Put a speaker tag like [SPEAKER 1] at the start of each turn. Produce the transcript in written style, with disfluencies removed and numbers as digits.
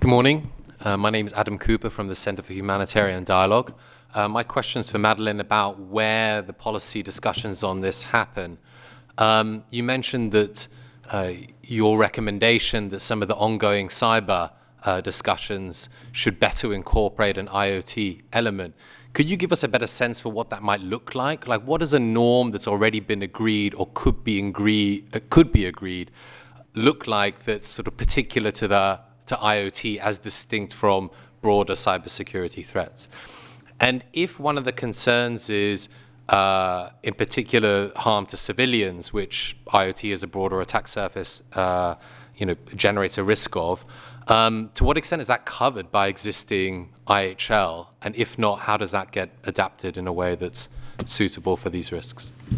[SPEAKER 1] Good morning. My name is Adam Cooper from the Centre for Humanitarian Dialogue. My question is for Madeleine about where the policy discussions on this happen. You mentioned that your recommendation that some of the ongoing cyber discussions should better incorporate an IoT element. Could you give us a better sense for what that might look like? Like, what is a norm that's already been agreed or could be agreed look like that's sort of particular to IoT as distinct from broader cybersecurity threats? And if one of the concerns is, in particular, harm to civilians, which IoT as a broader attack surface, generates a risk of, to what extent is that covered by existing IHL? And if not, how does that get adapted in a way that's suitable for these risks?